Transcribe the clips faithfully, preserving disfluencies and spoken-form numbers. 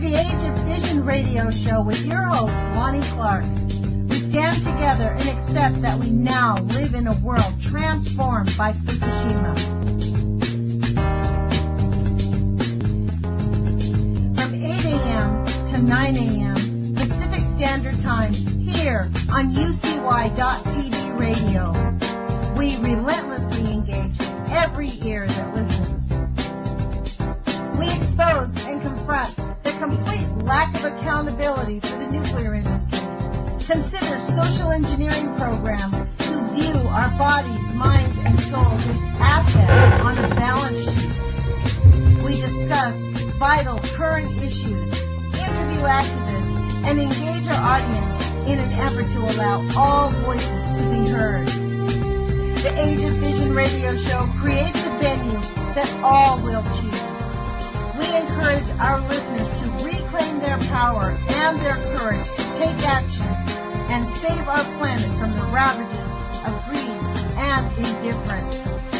the Age of Vision radio show with your host, Lonnie Clark. We stand together and accept that we now live in a world transformed by Fukushima. From eight a.m. to nine a.m. Pacific Standard Time here on U C Y dot T V radio. We relentlessly engage every ear that listens. We expose and confront the complete lack of accountability for the nuclear industry. Consider social engineering programs who view our bodies, minds, and souls as assets on a balance sheet. We discuss vital current issues, interview activists, and engage our audience in an effort to allow all voices to be heard. The Age of Vision radio show creates a venue that all will choose. We encourage our listeners to reclaim their power and their courage to take action and save our planet from the ravages of greed and indifference.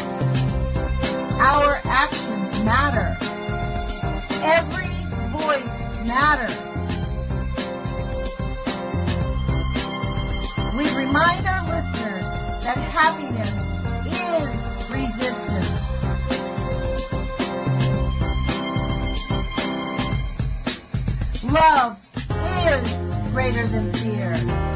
Our actions matter. Every voice matters. We remind our listeners that happiness is resistance. Love is greater than fear.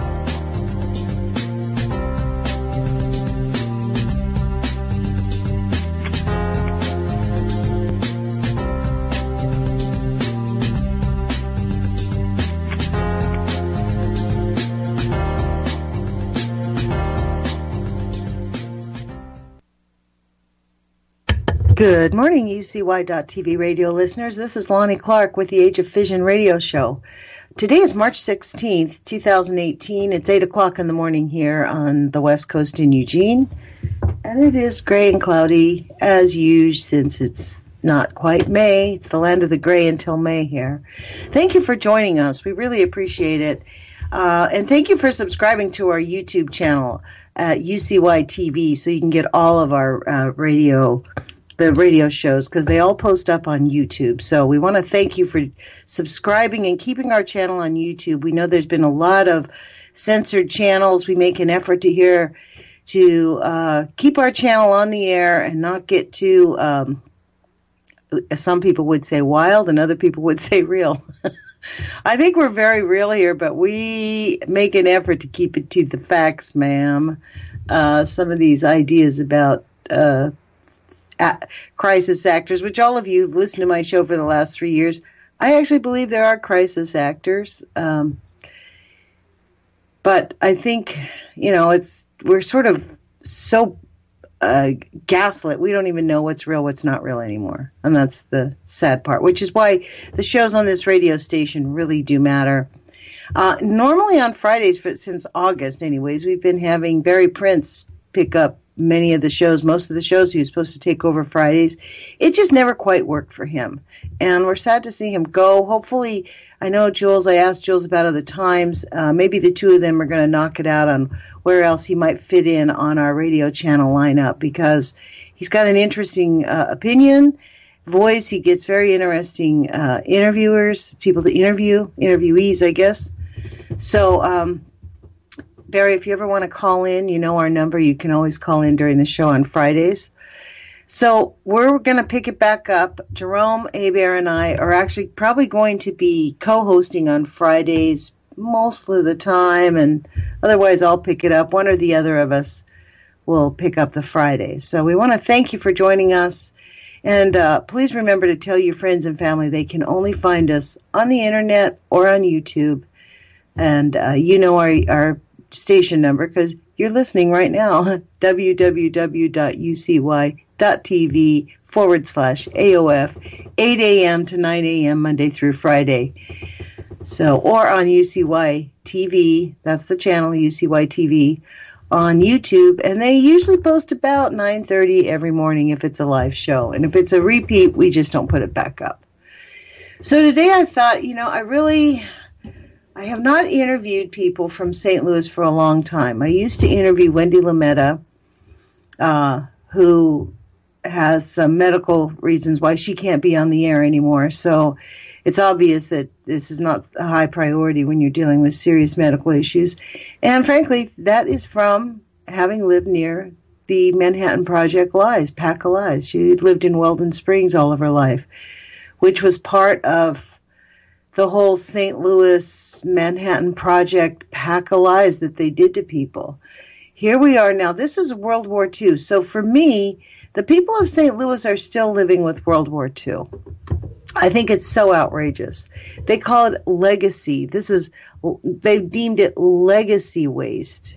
Good morning, U C Y dot T V radio listeners. This is Lonnie Clark with the Age of Vision radio show. Today is March sixteenth, twenty eighteen. It's eight o'clock in the morning here on the West Coast in Eugene. And it is gray and cloudy, as usual, since it's not quite May. It's the land of the gray until May here. Thank you for joining us. We really appreciate it. Uh, and thank you for subscribing to our YouTube channel at U C Y T V so you can get all of our uh, radio the radio shows, because they all post up on YouTube. So we want to thank you for subscribing and keeping our channel on YouTube. We know there's been a lot of censored channels. We make an effort to here to uh, keep our channel on the air and not get too, um, some people would say wild and other people would say real. I think we're very real here, but we make an effort to keep it to the facts, ma'am. Uh, some of these ideas about uh crisis actors, which all of you who've listened to my show for the last three years, I actually believe there are crisis actors. Um, but I think, you know, it's we're sort of so uh, gaslit. We don't even know what's real, what's not real anymore. And that's the sad part, which is why the shows on this radio station really do matter. Uh, normally on Fridays, for, since August anyways, we've been having Barry Prince pick up many of the shows, most of the shows he was supposed to take over Fridays. It just never quite worked for him. And we're sad to see him go. Hopefully, I know Jules, I asked Jules about other times. Uh, maybe the two of them are going to knock it out on where else he might fit in on our radio channel lineup, because he's got an interesting uh, opinion, voice. He gets very interesting uh, interviewers, people to interview, interviewees, I guess. So, um, Barry, if you ever want to call in, you know our number. You can always call in during the show on Fridays. So we're going to pick it back up. Jerome, Hebert, and I are actually probably going to be co-hosting on Fridays most of the time, and otherwise I'll pick it up. One or the other of us will pick up the Fridays. So we want to thank you for joining us. And uh, please remember to tell your friends and family they can only find us on the Internet or on YouTube. And uh, you know our our station number because you're listening right now, www.ucy.tv forward slash AOF, eight a.m. to nine a.m. Monday through Friday. So, or on U C Y T V, that's the channel, U C Y T V, on YouTube, and they usually post about nine thirty every morning if it's a live show. And if it's a repeat, we just don't put it back up. So today I thought, you know, I really... I have not interviewed people from Saint Louis for a long time. I used to interview Wendy Lametta, uh, who has some medical reasons why she can't be on the air anymore. So it's obvious that this is not a high priority when you're dealing with serious medical issues. And frankly, that is from having lived near the Manhattan Project Lies, Pack of Lies. She lived in Weldon Springs all of her life, which was part of the whole Saint Louis Manhattan Project Pack of Lies that they did to people. Here we are now. This is World War Two. So for me, the people of Saint Louis are still living with World War Two. I think it's so outrageous. They call it legacy. This is, they've deemed it legacy waste.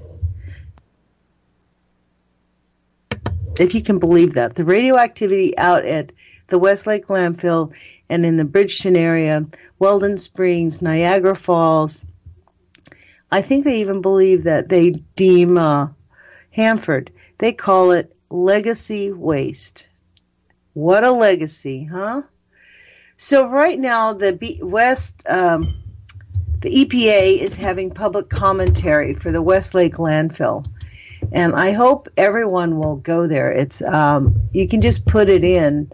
If you can believe that. The radioactivity out at the Westlake landfill and in the Bridgeton area, Weldon Springs, Niagara Falls, I think they even believe that they deem uh, Hanford, they call it legacy waste. What a legacy, huh? So right now, the B- West, um, the E P A is having public commentary for the Westlake landfill. And I hope everyone will go there. It's um, you can just put it in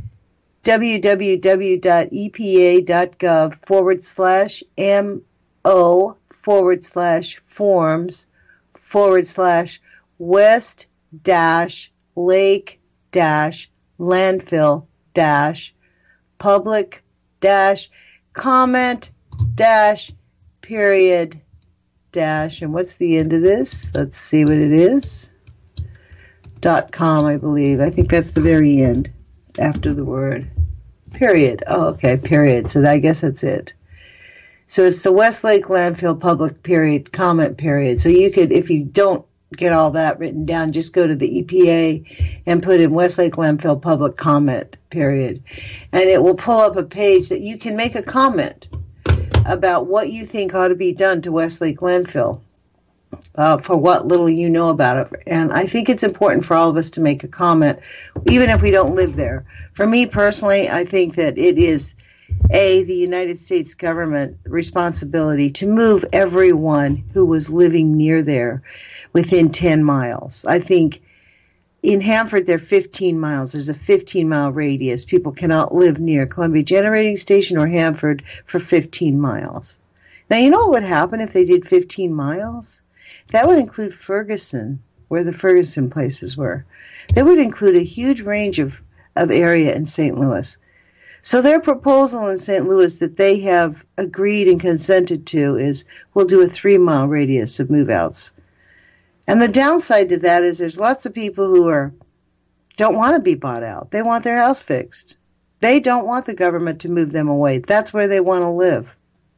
www.epa.gov forward slash mo forward slash forms forward slash west dash lake dash landfill dash public dash comment dash period dash, and what's the end of this? Let's see what it is. Dot com, I believe. I think that's the very end after the word. Period. Oh, okay, period. So I guess that's it. So it's the Westlake Landfill Public Period Comment Period. So you could, if you don't get all that written down, just go to the E P A and put in Westlake Landfill Public Comment Period. And it will pull up a page that you can make a comment about what you think ought to be done to Westlake Landfill, uh, for what little you know about it. And I think it's important for all of us to make a comment, even if we don't live there. For me personally, I think that it is, A, the United States government responsibility to move everyone who was living near there within ten miles. I think in Hanford, they're fifteen miles. There's a fifteen-mile radius. People cannot live near Columbia Generating Station or Hanford for fifteen miles. Now, you know what would happen if they did fifteen miles? That would include Ferguson, where the Ferguson places were. That would include a huge range of, of area in Saint Louis. So their proposal in Saint Louis that they have agreed and consented to is we'll do a three-mile radius of move-outs. And the downside to that is there's lots of people who are don't want to be bought out. They want their house fixed. They don't want the government to move them away. That's where they want to live.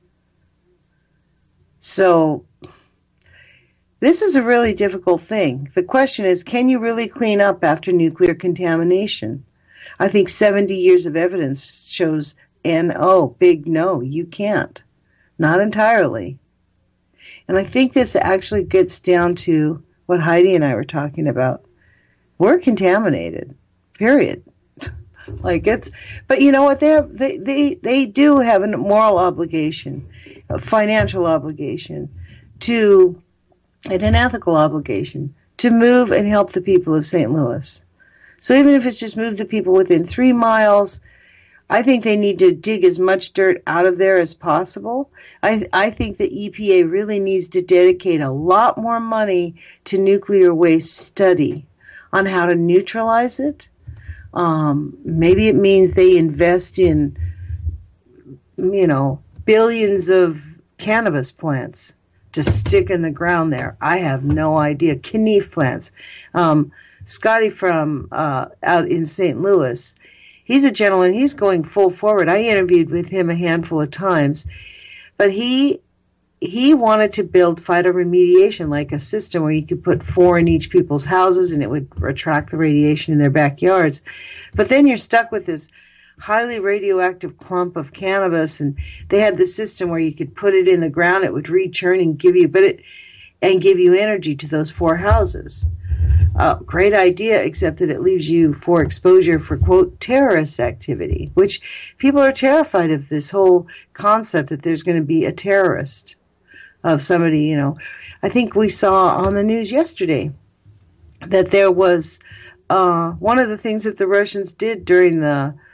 So this is a really difficult thing. The question is, can you really clean up after nuclear contamination? I think seventy years of evidence shows N O, big no, you can't. Not entirely. And I think this actually gets down to what Heidi and I were talking about. We're contaminated, period. Like it's, but you know what? They have, they, they, they do have a moral obligation, a financial obligation, to, and an ethical obligation to move and help the people of Saint Louis. So even if it's just move the people within three miles, I think they need to dig as much dirt out of there as possible. I, I think the E P A really needs to dedicate a lot more money to nuclear waste study on how to neutralize it. Um, maybe it means they invest in, you know, billions of cannabis plants to stick in the ground there. I have no idea. Knife plants. Um, Scotty from uh, out in Saint Louis, he's a gentleman. He's going full forward. I interviewed with him a handful of times, but he he wanted to build phytoremediation, like a system where you could put four in each people's houses and it would attract the radiation in their backyards. But then you're stuck with this highly radioactive clump of cannabis, and they had the system where you could put it in the ground, it would rechurn and give you, but it and give you energy to those four houses. Uh, great idea, except that it leaves you for exposure for, quote, terrorist activity, which people are terrified of this whole concept that there's going to be a terrorist of somebody, you know. I think we saw on the news yesterday that there was uh, one of the things that the Russians did during the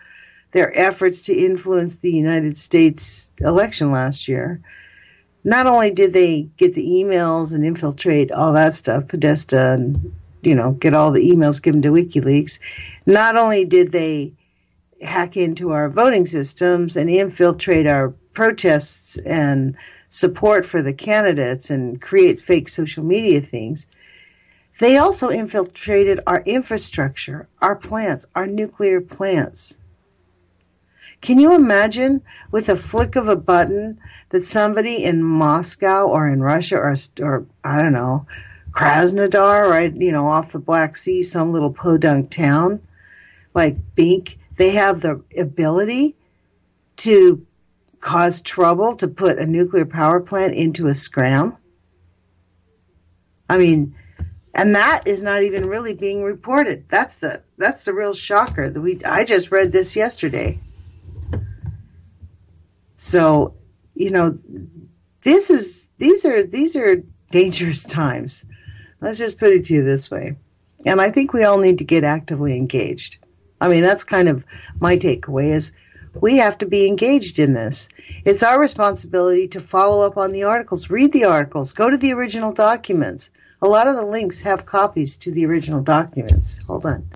their efforts to influence the United States election last year. Not only did they get the emails and infiltrate all that stuff, Podesta, and, you know, get all the emails given to WikiLeaks, not only did they hack into our voting systems and infiltrate our protests and support for the candidates and create fake social media things, they also infiltrated our infrastructure, our plants, our nuclear plants. Can you imagine with a flick of a button that somebody in Moscow or in Russia or, or I don't know, Krasnodar, right, you know, off the Black Sea, some little podunk town like Bink, they have the ability to cause trouble, to put a nuclear power plant into a scram? I mean, and that is not even really being reported. That's the that's the real shocker. That we I just read this yesterday. So, you know, this is these are these are dangerous times. Let's just put it to you this way. And I think we all need to get actively engaged. I mean, that's kind of my takeaway is we have to be engaged in this. It's our responsibility to follow up on the articles, read the articles, go to the original documents. A lot of the links have copies to the original documents. Hold on.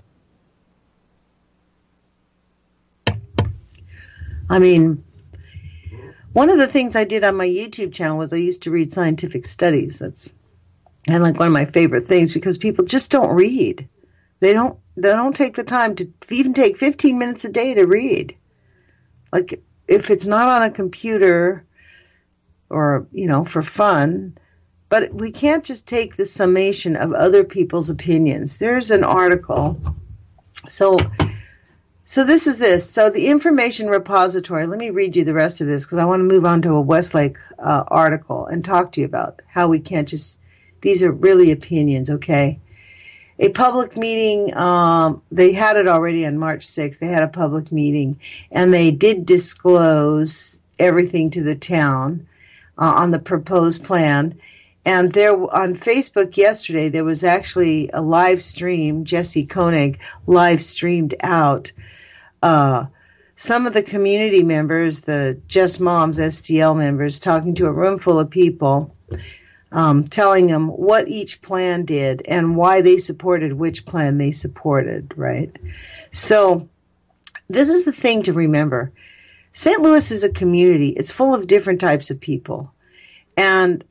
I mean, one of the things I did on my YouTube channel was I used to read scientific studies. That's and like one of my favorite things because people just don't read. They don't they don't take the time to even take fifteen minutes a day to read. Like if it's not on a computer or, you know, for fun, but we can't just take the summation of other people's opinions. There's an article. So So this is this. So the information repository, let me read you the rest of this because I want to move on to a Westlake uh, article and talk to you about how we can't just, these are really opinions, okay? A public meeting, um, they had it already on March sixth. They had a public meeting and they did disclose everything to the town uh, on the proposed plan. And there on Facebook yesterday, there was actually a live stream. Jesse Koenig live streamed out uh, some of the community members, the Just Moms S T L members, talking to a room full of people, um, telling them what each plan did and why they supported which plan they supported, right? So this is the thing to remember. Saint Louis is a community. It's full of different types of people. And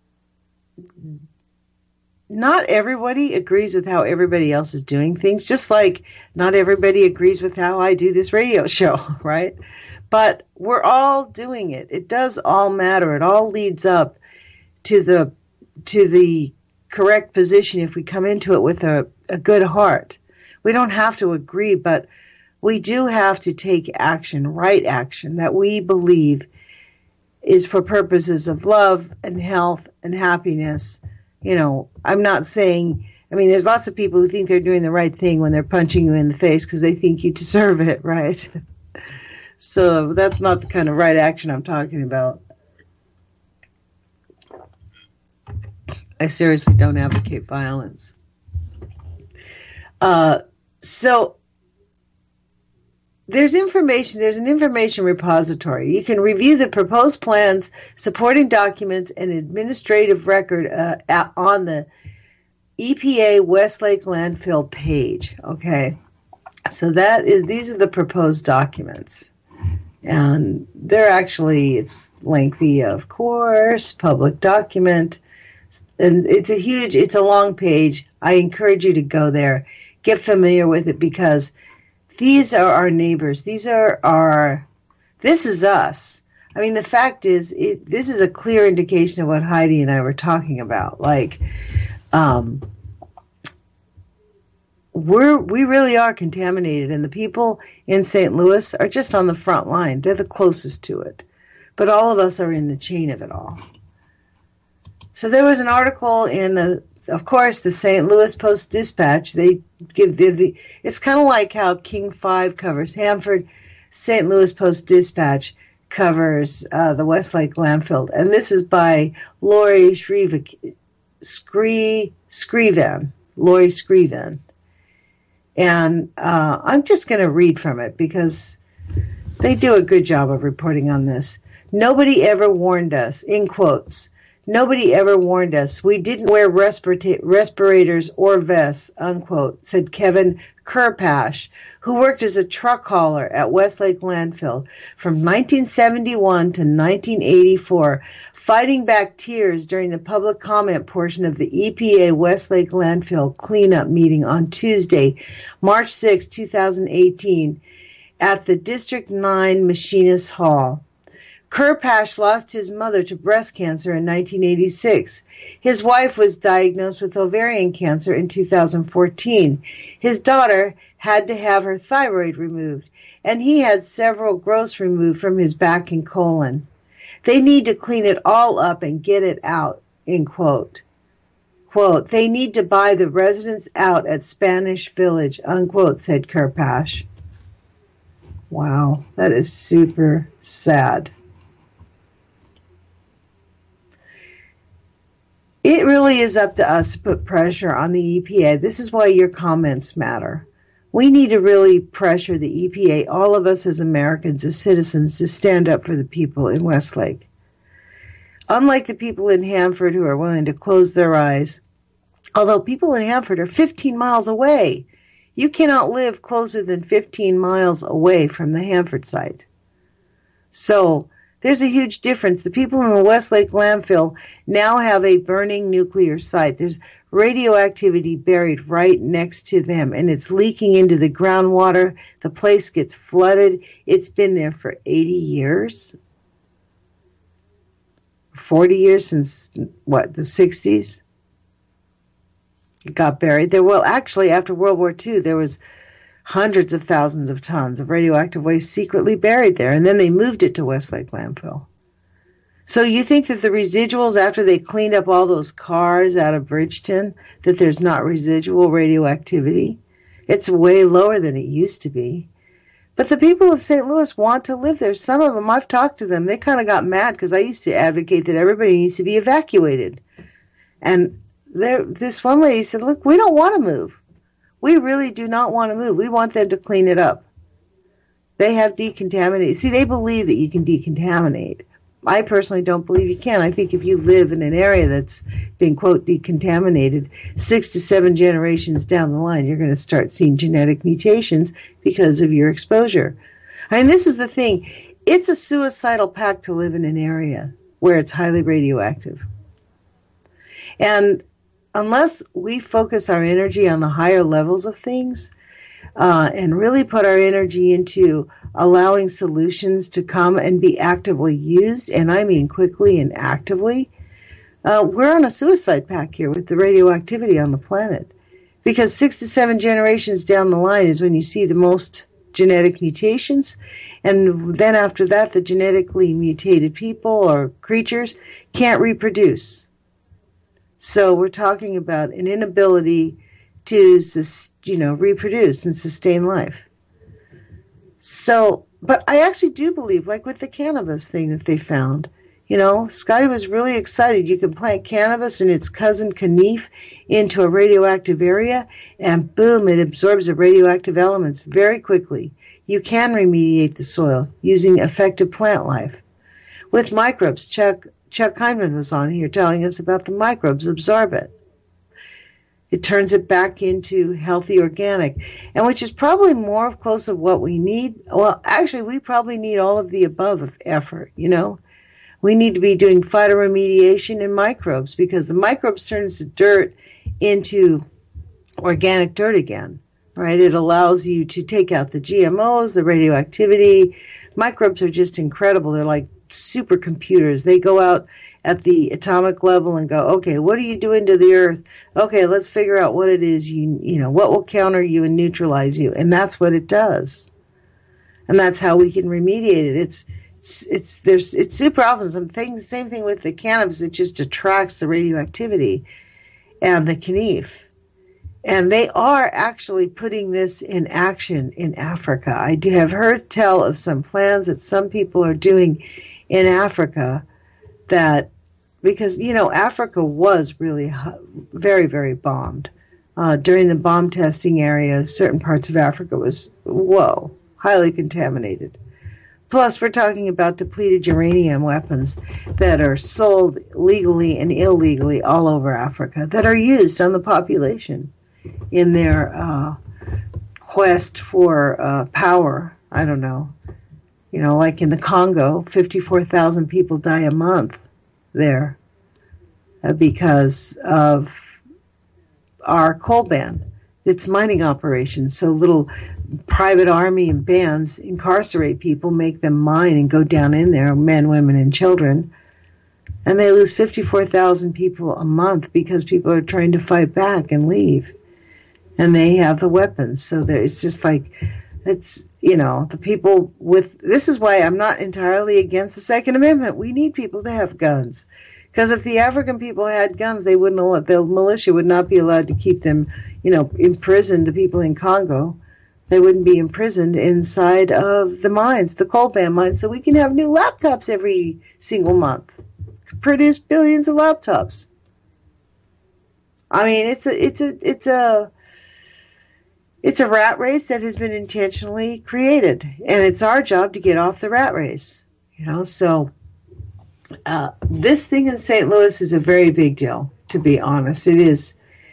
not everybody agrees with how everybody else is doing things, just like not everybody agrees with how I do this radio show, right? But we're all doing it. It does all matter. It all leads up to the to the correct position if we come into it with a, a good heart. We don't have to agree, but we do have to take action, right action, that we believe is for purposes of love and health and happiness. You know, I'm not saying, I mean, there's lots of people who think they're doing the right thing when they're punching you in the face because they think you deserve it, right? So that's not the kind of right action I'm talking about. I seriously don't advocate violence. Uh, so There's information, there's an information repository. You can review the proposed plans, supporting documents, and administrative record uh, at, on the E P A Westlake landfill page. Okay. So that is, these are the proposed documents. And they're actually, it's lengthy, of course, public document. And it's a huge, it's a long page. I encourage you to go there, get familiar with it because these are our neighbors. These are our, this is us. I mean, the fact is, it, this is a clear indication of what Heidi and I were talking about. Like, um, we're, we really are contaminated, and the people in Saint Louis are just on the front line. They're the closest to it. But all of us are in the chain of it all. So there was an article in the, of course, the Saint Louis Post-Dispatch. They give the, the it's kind of like how King five covers Hanford. Saint Louis Post-Dispatch covers uh, the Westlake landfill, and this is by Lori Screevan. Screevan, Lori Screevan, and uh, I'm just going to read from it because They do a good job of reporting on this. Nobody ever warned us, in quotes. Nobody ever warned us. We didn't wear respira- respirators or vests, unquote, said Kevin Kerpash, who worked as a truck hauler at Westlake Landfill from nineteen seventy-one to nineteen eighty-four, fighting back tears during the public comment portion of the E P A Westlake Landfill cleanup meeting on Tuesday, March sixth, twenty eighteen, at the District nine Machinist Hall. Kerpash lost his mother to breast cancer in nineteen eighty-six. His wife was diagnosed with ovarian cancer in two thousand fourteen. His daughter had to have her thyroid removed, and he had several growths removed from his back and colon. They need to clean it all up and get it out, end quote. Quote, they need to buy the residents out at Spanish Village, unquote, said Kerpash. Wow, that is super sad. It really is up to us to put pressure on the E P A. This is why your comments matter. We need to really pressure the E P A, all of us as Americans, as citizens, to stand up for the people in Westlake. Unlike the people in Hanford who are willing to close their eyes, although people in Hanford are fifteen miles away. You cannot live closer than fifteen miles away from the Hanford site. So there's a huge difference. The people in the Westlake landfill now have a burning nuclear site. There's radioactivity buried right next to them, and it's leaking into the groundwater. The place gets flooded. It's been there for eighty years, forty years since, what, the sixties? It got buried there. Well, actually, after World War Two, there was hundreds of thousands of tons of radioactive waste secretly buried there, and then they moved it to Westlake landfill. So you think that the residuals, after they cleaned up all those cars out of Bridgeton, that there's not residual radioactivity? It's way lower than it used to be. But the people of Saint Louis want to live there. Some of them, I've talked to them, they kind of got mad because I used to advocate that everybody needs to be evacuated. And there, this one lady said, look, we don't want to move. We really do not want to move. We want them to clean it up. They have decontaminated. See, they believe that you can decontaminate. I personally don't believe you can. I think if you live in an area that's been, quote, decontaminated, six to seven generations down the line, you're going to start seeing genetic mutations because of your exposure. I mean, this is the thing. It's a suicidal pact to live in an area where it's highly radioactive. And unless we focus our energy on the higher levels of things uh, and really put our energy into allowing solutions to come and be actively used, and I mean quickly and actively, uh, we're on a suicide pact here with the radioactivity on the planet. Because six to seven generations down the line is when you see the most genetic mutations, and then after that, the genetically mutated people or creatures can't reproduce. So we're talking about an inability to, you know, reproduce and sustain life. So, but I actually do believe, like with the cannabis thing that they found, you know, Scotty was really excited. You can plant cannabis and its cousin Canif into a radioactive area, and boom, it absorbs the radioactive elements very quickly. You can remediate the soil using effective plant life. With microbes, Chuck Chuck Hyman was on here telling us about the microbes absorb it. It turns it back into healthy organic, and which is probably more close of what we need. Well, actually, we probably need all of the above of effort, you know. We need to be doing phytoremediation in microbes because the microbes turns the dirt into organic dirt again, right? It allows you to take out the G M Os, the radioactivity. Microbes are just incredible. They're like supercomputers. They go out at the atomic level and go, okay, what are you doing to the earth? Okay, let's figure out what it is, you you know, what will counter you and neutralize you. And that's what it does. And that's how we can remediate it. It's it's it's there's it's super awesome. Things, same thing with the cannabis, it just attracts the radioactivity and the Canif. And they are actually putting this in action in Africa. I do have heard tell of some plans that some people are doing in Africa that, because, you know, Africa was really very, very bombed. Uh, during the bomb testing area, certain parts of Africa was, whoa, highly contaminated. Plus, we're talking about depleted uranium weapons that are sold legally and illegally all over Africa, that are used on the population in their uh, quest for uh, power. I don't know. You know, like in the Congo, fifty-four thousand people die a month there uh, because of our coal ban. It's mining operations, so little private army and bands incarcerate people, make them mine and go down in there, men, women, and children. And they lose fifty-four thousand people a month because people are trying to fight back and leave. And they have the weapons. So there, it's just like, it's, you know, the people with, this is why I'm not entirely against the Second Amendment. We need people to have guns. Because if the African people had guns, they wouldn't allow, the militia would not be allowed to keep them, you know, imprisoned, the people in Congo. They wouldn't be imprisoned inside of the mines, the coal ban mines, so we can have new laptops every single month. Produce billions of laptops. I mean, it's a, it's a, it's a, it's a rat race that has been intentionally created, and it's our job to get off the rat race. You know, so. Uh, this thing in Saint Louis is a very big deal, to be honest. It is.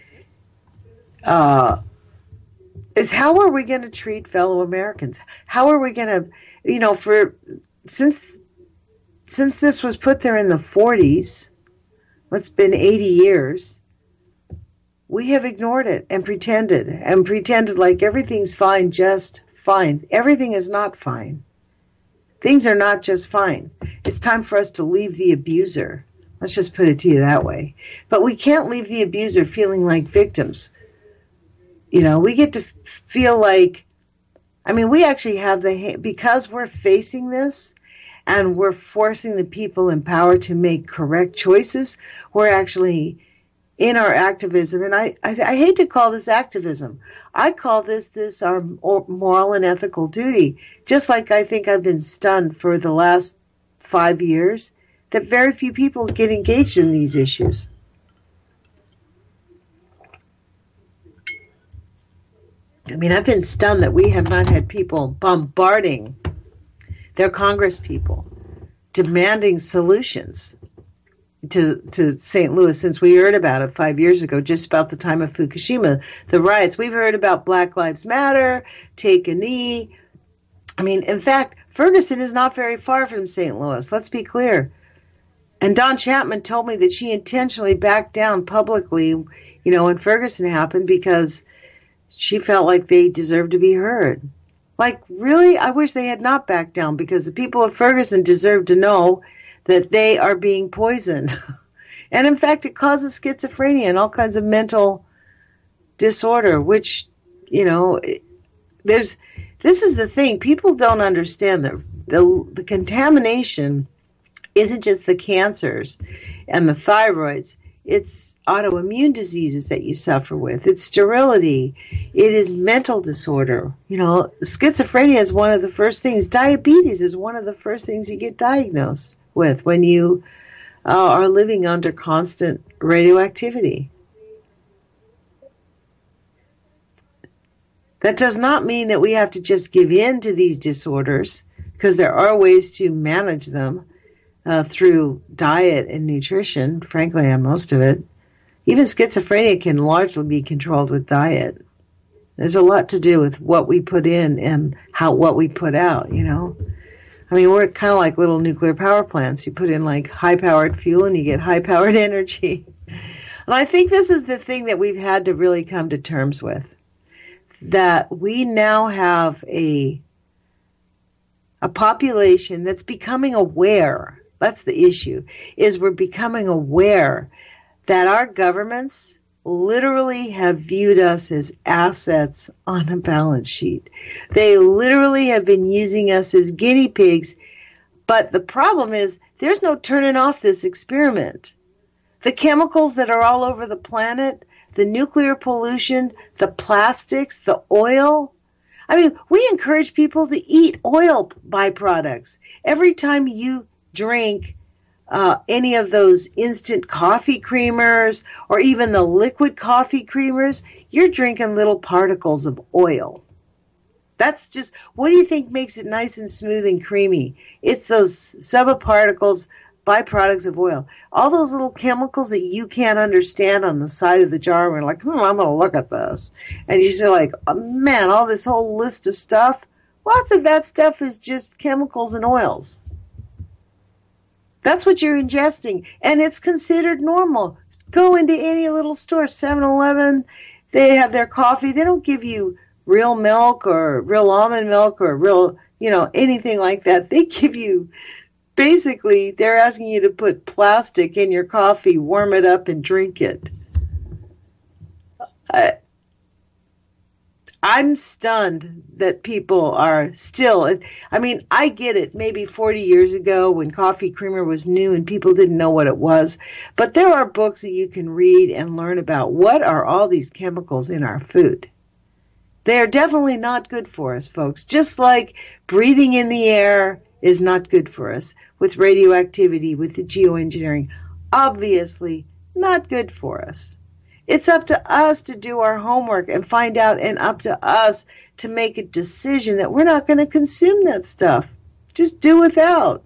Uh, is how are we going to treat fellow Americans? How are we going to, you know, for since since this was put there in the forties, it's been eighty years. We have ignored it and pretended and pretended like everything's fine, just fine. Everything is not fine. Things are not just fine. It's time for us to leave the abuser. Let's just put it to you that way. But we can't leave the abuser feeling like victims. You know, we get to f- feel like, I mean, we actually have the, because we're facing this and we're forcing the people in power to make correct choices, we're actually in our activism, and I, I, I hate to call this activism. I call this this our moral and ethical duty. Just like I think I've been stunned for the last five years that very few people get engaged in these issues. I mean, I've been stunned that we have not had people bombarding their Congress people, demanding solutions to to Saint Louis since we heard about it five years ago, just about the time of Fukushima, the riots. We've heard about Black Lives Matter, Take a Knee. I mean, in fact, Ferguson is not very far from Saint Louis. Let's be clear. And Don Chapman told me that she intentionally backed down publicly, you know, when Ferguson happened because she felt like they deserved to be heard. Like, really? I wish they had not backed down because the people of Ferguson deserve to know that they are being poisoned. And in fact, it causes schizophrenia and all kinds of mental disorder, which, you know, there's, this is the thing. People don't understand that the, the contamination isn't just the cancers and the thyroids. It's autoimmune diseases that you suffer with. It's sterility. It is mental disorder. You know, schizophrenia is one of the first things. Diabetes is one of the first things you get diagnosed with when you uh, are living under constant radioactivity. That does not mean that we have to just give in to these disorders, because there are ways to manage them uh, through diet and nutrition, frankly, on most of it. Even schizophrenia can largely be controlled with diet. There's a lot to do with what we put in and how what we put out, you know. I mean, we're kind of like little nuclear power plants. You put in like high-powered fuel and you get high-powered energy. And I think this is the thing that we've had to really come to terms with, that we now have a a population that's becoming aware. That's the issue, is we're becoming aware that our governments literally have viewed us as assets on a balance sheet. They literally have been using us as guinea pigs. But the problem is there's no turning off this experiment. The chemicals that are all over the planet, the nuclear pollution, the plastics, the oil. I mean, we encourage people to eat oil byproducts. Every time you drink Uh, any of those instant coffee creamers or even the liquid coffee creamers, you're drinking little particles of oil. That's just, what do you think makes it nice and smooth and creamy? It's those subparticles, byproducts of oil. All those little chemicals that you can't understand on the side of the jar. We're like, hmm, I'm going to look at this. And you're just like, oh, man, all this whole list of stuff. Lots of that stuff is just chemicals and oils. That's what you're ingesting. And it's considered normal. Go into any little store, seven eleven, they have their coffee. They don't give you real milk or real almond milk or real, you know, anything like that. They give you, basically, they're asking you to put plastic in your coffee, warm it up, and drink it. I, I'm stunned that people are still, I mean, I get it. Maybe forty years ago when coffee creamer was new and people didn't know what it was. But there are books that you can read and learn about what are all these chemicals in our food. They are definitely not good for us, folks. Just like breathing in the air is not good for us with radioactivity, with the geoengineering. Obviously not good for us. It's up to us to do our homework and find out, and up to us to make a decision that we're not going to consume that stuff. Just do without.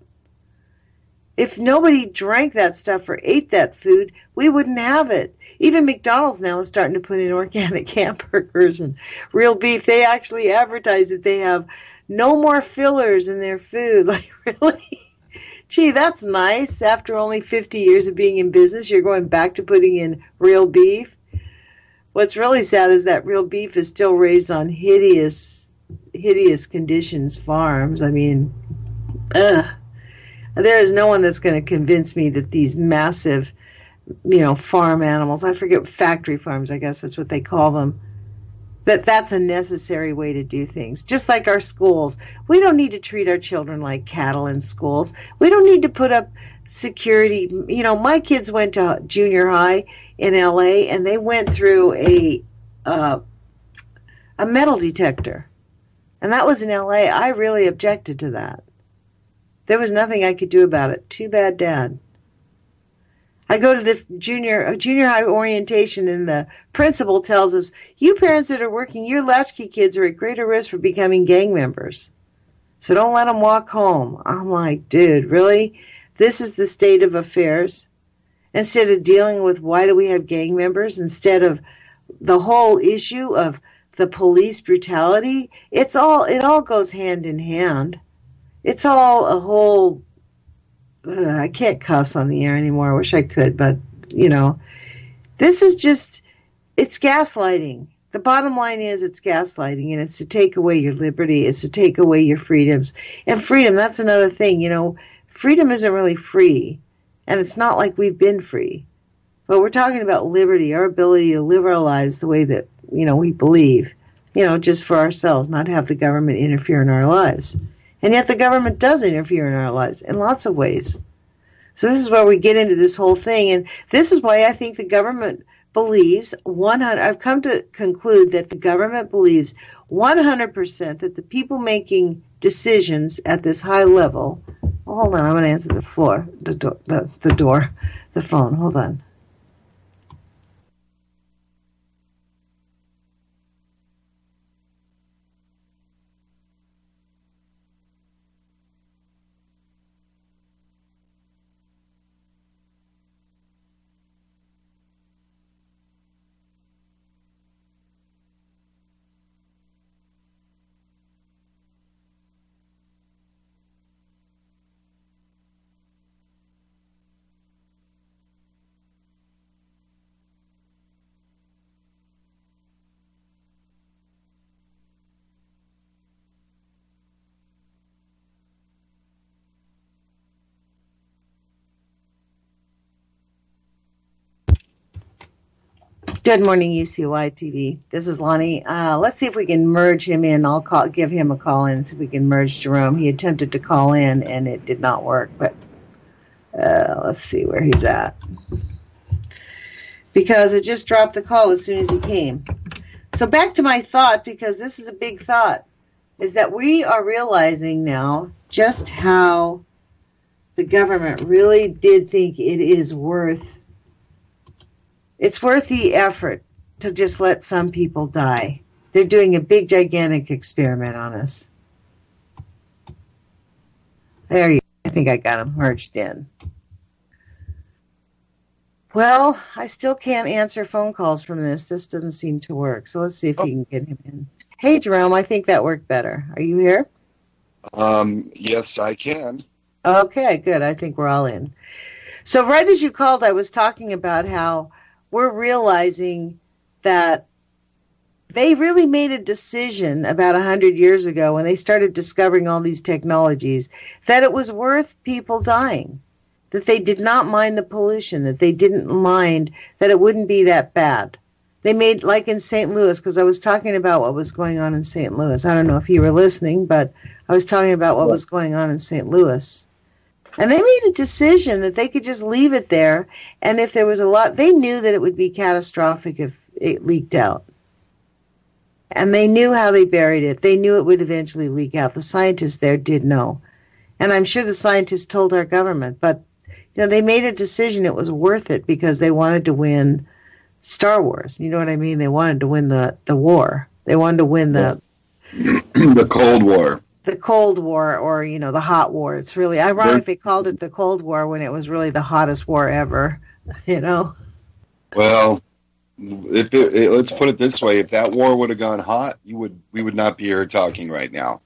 If nobody drank that stuff or ate that food, we wouldn't have it. Even McDonald's now is starting to put in organic hamburgers and real beef. They actually advertise that they have no more fillers in their food. Like, really? Gee, that's nice. After only fifty years of being in business, you're going back to putting in real beef. What's really sad is that real beef is still raised on hideous, hideous conditions farms. I mean, ugh. There is no one that's going to convince me that these massive, you know, farm animals, I forget, factory farms, I guess that's what they call them, that that's a necessary way to do things. Just like our schools. We don't need to treat our children like cattle in schools. We don't need to put up security. You know, my kids went to junior high in L A and they went through a uh, a metal detector. And that was in L A. I really objected to that. There was nothing I could do about it. Too bad, Dad. I go to the junior junior high orientation, and the principal tells us, you parents that are working, your latchkey kids are at greater risk for becoming gang members. So don't let them walk home. I'm like, dude, really? This is the state of affairs? Instead of dealing with why do we have gang members, instead of the whole issue of the police brutality, it's all it all goes hand in hand. It's all a whole, uh, I can't cuss on the air anymore. I wish I could, but, you know, this is just, it's gaslighting. The bottom line is it's gaslighting, and it's to take away your liberty. It's to take away your freedoms. And freedom, that's another thing, you know, freedom isn't really free, and it's not like we've been free. But we're talking about liberty, our ability to live our lives the way that, you know, we believe, you know, just for ourselves, not have the government interfere in our lives. And yet the government does interfere in our lives in lots of ways. So this is where we get into this whole thing. And this is why I think the government believes one hundred I've come to conclude that the government believes one hundred percent that the people making decisions at this high level. Well, hold on, I'm going to answer the floor, the door, the, the door, the phone. Hold on. Good morning, U C Y T V. This is Lonnie. Uh, let's see if we can merge him in. I'll call, give him a call in, see if we can merge Jerome. He attempted to call in, and it did not work. But uh, let's see where he's at. Because it just dropped the call as soon as he came. So back to my thought, because this is a big thought, is that we are realizing now just how the government really did think it is worth It's worth the effort to just let some people die. They're doing a big, gigantic experiment on us. There you go. I think I got him merged in. Well, I still can't answer phone calls from this. This doesn't seem to work. So let's see if oh. you can get him in. Hey, Jerome, I think that worked better. Are you here? Um, yes, I can. Okay, good. I think we're all in. So right as you called, I was talking about how we're realizing that they really made a decision about one hundred years ago when they started discovering all these technologies that it was worth people dying, that they did not mind the pollution, that they didn't mind, that it wouldn't be that bad. They made, like in Saint Louis, because I was talking about what was going on in Saint Louis. I don't know if you were listening, but I was talking about what was going on in Saint Louis. And they made a decision that they could just leave it there, and if there was a lot, they knew that it would be catastrophic if it leaked out. And they knew how they buried it. They knew it would eventually leak out. The scientists there did know. And I'm sure the scientists told our government, but you know, they made a decision it was worth it because they wanted to win Star Wars. You know what I mean? They wanted to win the, the war. They wanted to win the... the Cold War. The Cold War, or, you know, the Hot War. It's really ironic they called it the Cold War when it was really the hottest war ever, you know? Well, if it, it, let's put it this way. If that war would have gone hot, you would we would not be here talking right now.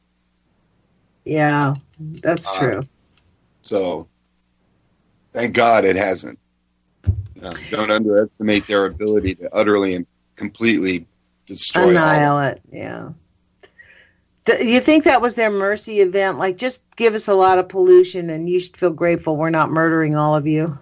Yeah, that's uh, true. So, thank God it hasn't. Uh, don't underestimate their ability to utterly and completely destroy annihilate it. Yeah. Do you think that was their mercy event? Like, just give us a lot of pollution and you should feel grateful we're not murdering all of you?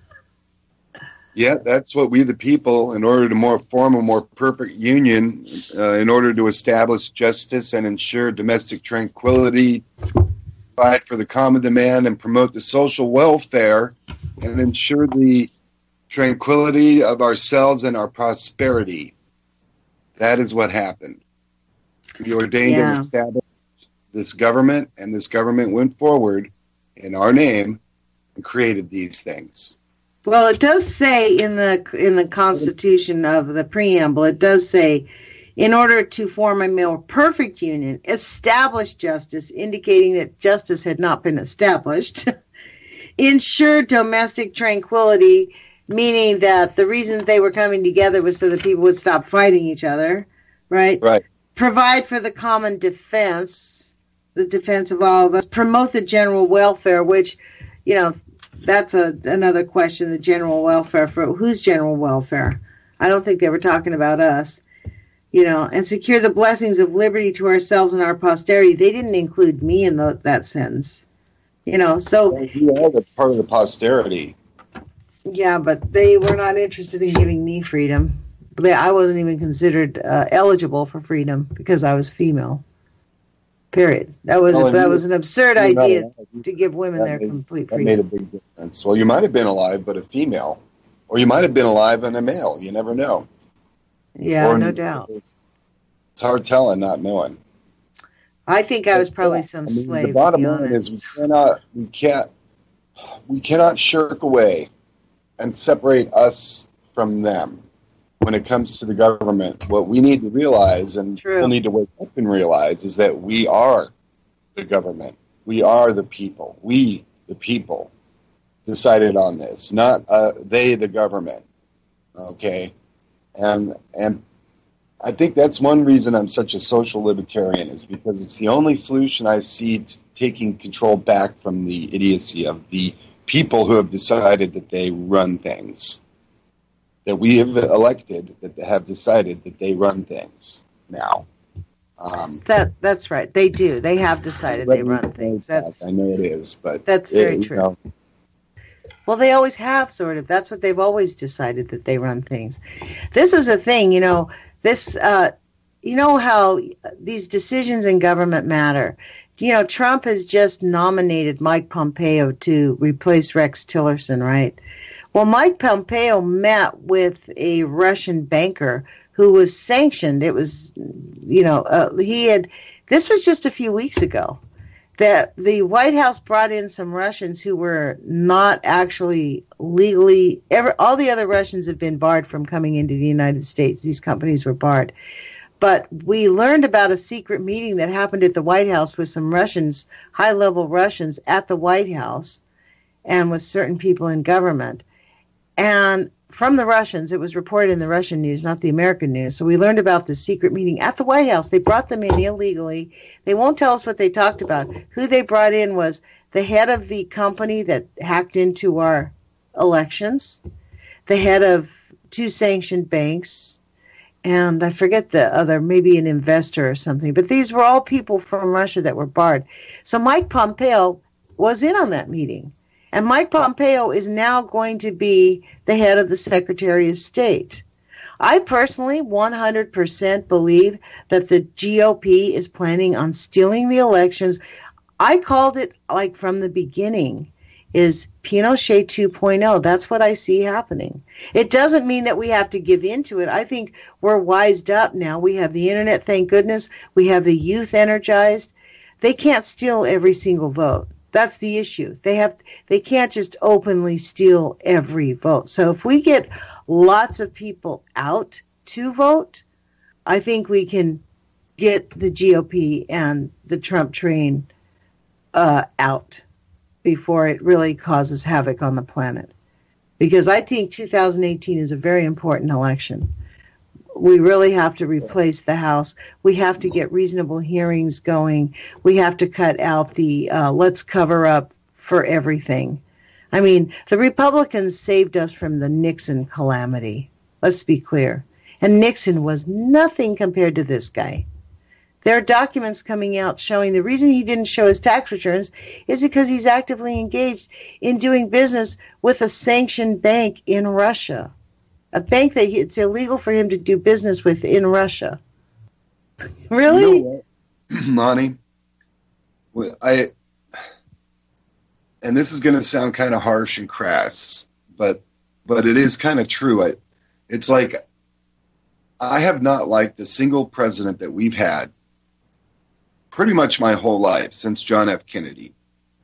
Yeah, that's what we the people, in order to more form a more perfect union, uh, in order to establish justice and ensure domestic tranquility, provide for the common demand and promote the social welfare, and ensure the tranquility of ourselves and our prosperity. That is what happened. We ordained yeah. and established this government, and this government went forward in our name and created these things. Well, it does say in the in the Constitution of the preamble, it does say, in order to form a more perfect union, establish justice, indicating that justice had not been established, ensure domestic tranquility, meaning that the reason they were coming together was so that people would stop fighting each other, right? Right. Provide for the common defense, the defense of all of us, promote the general welfare, which, you know, that's a, another question, the general welfare. For whose general welfare? I don't think they were talking about us. You know, and secure the blessings of liberty to ourselves and our posterity. They didn't include me in the, that sentence. You know, so... Well, you are the part of the posterity. Yeah, but they were not interested in giving me freedom. They, I wasn't even considered uh, eligible for freedom because I was female. Period. That was well, that was an absurd idea to give women their made, complete freedom. That made a big difference. Well, you might have been alive, but a female, or you might have been alive and a male. You never know. Yeah, or, no doubt. It's hard telling, not knowing. I think I was probably some I mean, slave. The bottom to be line honest. is we cannot, we can't, we cannot shirk away and separate us from them. When it comes to the government, what we need to realize, and True. people need to wake up and realize, is that we are the government. We are the people. We, the people, decided on this, not uh, they, the government. Okay? And and I think that's one reason I'm such a social libertarian, is because it's the only solution I see to taking control back from the idiocy of the people who have decided that they run things. That we have elected, that have decided that they run things now. Um, that that's right. They do. They have decided they run things. That's I know it is, but that's very it, true. You know. Well, they always have, sort of. That's what they've always decided, that they run things. This is a thing, you know. This, uh, you know how these decisions in government matter. You know, Trump has just nominated Mike Pompeo to replace Rex Tillerson, right? Well, Mike Pompeo met with a Russian banker who was sanctioned. It was, you know, uh, he had, this was just a few weeks ago, that the White House brought in some Russians who were not actually legally, ever, all the other Russians have been barred from coming into the United States. These companies were barred. But we learned about a secret meeting that happened at the White House with some Russians, high-level Russians at the White House and with certain people in government. And from the Russians, it was reported in the Russian news, not the American news. So we learned about this secret meeting at the White House. They brought them in illegally. They won't tell us what they talked about. Who they brought in was the head of the company that hacked into our elections, the head of two sanctioned banks, and I forget the other, maybe an investor or something. But these were all people from Russia that were barred. So Mike Pompeo was in on that meeting. And Mike Pompeo is now going to be the head of the Secretary of State. I personally one hundred percent believe that the G O P is planning on stealing the elections. I called it, like, from the beginning, is Pinochet two point oh. That's what I see happening. It doesn't mean that we have to give in to it. I think we're wised up now. We have the internet, thank goodness. We have the youth energized. They can't steal every single vote. That's the issue. They have they can't just openly steal every vote. So if we get lots of people out to vote, I think we can get the G O P and the Trump train uh, out before it really causes havoc on the planet. Because I think two thousand eighteen is a very important election. We really have to replace the House. We have to get reasonable hearings going. We have to cut out the uh, let's cover up for everything. I mean, the Republicans saved us from the Nixon calamity. Let's be clear. And Nixon was nothing compared to this guy. There are documents coming out showing the reason he didn't show his tax returns is because he's actively engaged in doing business with a sanctioned bank in Russia. A bank that he, it's illegal for him to do business with in Russia. Really? You know what, Lonnie? I, and this is going to sound kind of harsh and crass, but but it is kind of true. I, it's like I have not liked a single president that we've had pretty much my whole life since John F. Kennedy.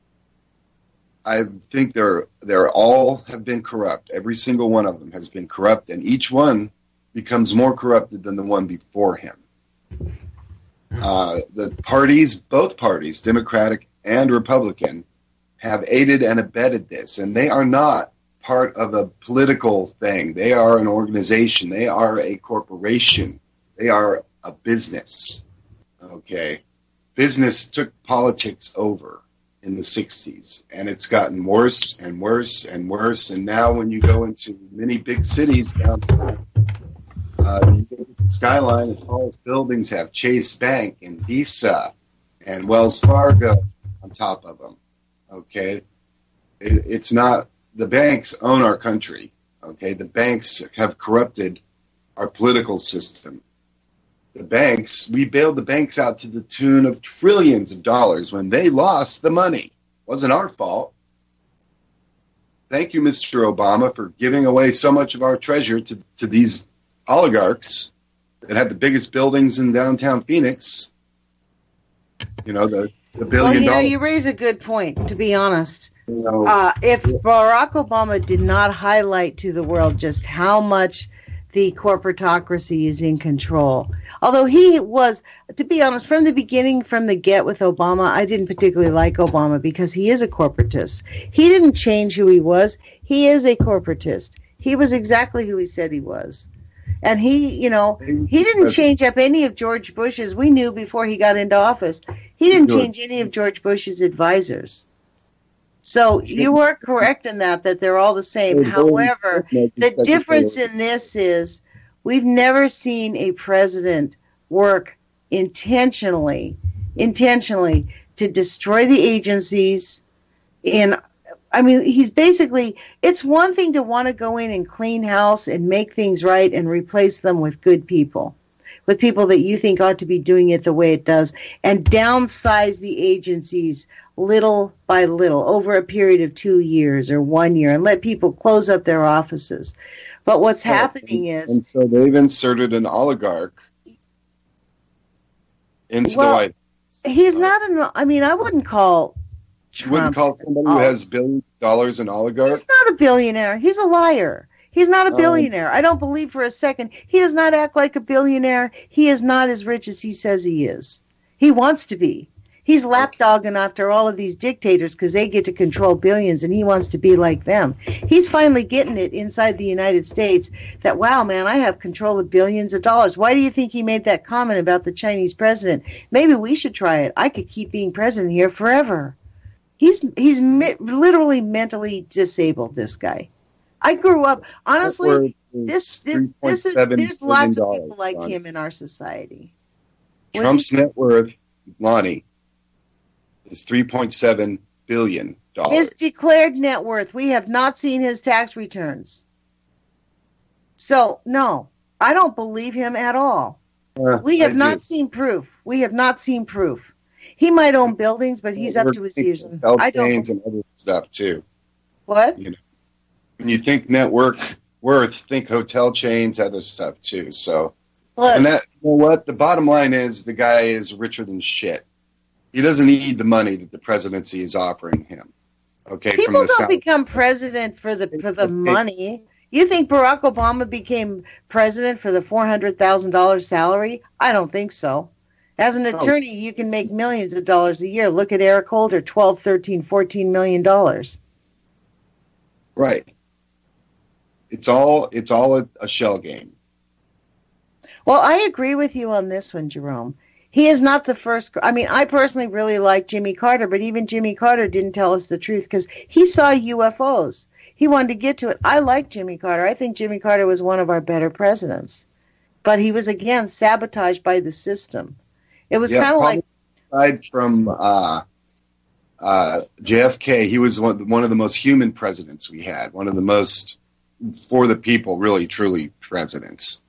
I think they're they're all have been corrupt. Every single one of them has been corrupt, and each one becomes more corrupted than the one before him. Uh, the parties, both parties, Democratic and Republican, have aided and abetted this, and they are not part of a political thing. They are an organization. They are a corporation. They are a business. Okay, business took politics over in the sixties, and it's gotten worse and worse and worse. And now when you go into many big cities downtown, uh, the skyline, the tallest buildings have Chase Bank and Visa and Wells Fargo on top of them. Okay, it, it's not, the banks own our country. Okay, the banks have corrupted our political system. The banks, we bailed the banks out to the tune of trillions of dollars when they lost the money. It wasn't our fault. Thank you, Mister Obama, for giving away so much of our treasure to, to these oligarchs that had the biggest buildings in downtown Phoenix. You know, the, the billion well, you know, dollars. you raise a good point, to be honest. You know, uh, if Barack Obama did not highlight to the world just how much the corporatocracy is in control. Although he was, to be honest, from the beginning, from the get with Obama, I didn't particularly like Obama because he is a corporatist. He didn't change who he was. He is a corporatist. He was exactly who he said he was. And he, you know, he didn't change up any of George Bush's. We knew before he got into office. He didn't change any of George Bush's advisors. So you are correct in that, that they're all the same. However, the difference in this is we've never seen a president work intentionally, intentionally to destroy the agencies. In, I mean, he's basically, it's one thing to want to go in and clean house and make things right and replace them with good people, with people that you think ought to be doing it the way it does, and downsize the agencies little by little over a period of two years or one year and let people close up their offices. But what's right. happening and, is... And so they've inserted an oligarch into well, the White House. He's not an... I mean, I wouldn't call Trump... You wouldn't call somebody who has billions of dollars an oligarch? He's not a billionaire. He's a liar. He's not a Um, billionaire. I don't believe for a second. He does not act like a billionaire. He is not as rich as he says he is. He wants to be. He's lapdogging after all of these dictators because they get to control billions, and he wants to be like them. He's finally getting it inside the United States that, wow, man, I have control of billions of dollars. Why do you think he made that comment about the Chinese president? Maybe we should try it. I could keep being president here forever. He's he's me- literally mentally disabled, this guy. I grew up, honestly, this, this, this is, there's lots of people like Lonnie. him in our society. Trump's net worth, Lonnie, is three point seven billion dollars. His declared net worth. We have not seen his tax returns. So, no, I don't believe him at all. Uh, we have I not do. seen proof. We have not seen proof. He might own buildings, but he's well, up to his ears. I don't. And other stuff too. What? You know, when you think net worth, worth, think hotel chains, other stuff too. So, Look, and that, you know what? The bottom line is the guy is richer than shit. He doesn't need the money that the presidency is offering him. Okay, people from the don't South. become president for the for the money. You think Barack Obama became president for the four hundred thousand dollars salary? I don't think so. As an attorney, oh. you can make millions of dollars a year. Look at Eric Holder, twelve, thirteen, fourteen million dollars. Right. It's all it's all a, a shell game. Well, I agree with you on this one, Jerome. He is not the first. I mean, I personally really like Jimmy Carter, but even Jimmy Carter didn't tell us the truth because he saw U F Os. He wanted to get to it. I like Jimmy Carter. I think Jimmy Carter was one of our better presidents. But he was, again, sabotaged by the system. It was yeah, kind of like... Aside from uh, uh, J F K, he was one, one of the most human presidents we had, one of the most for the people, really, truly presidents.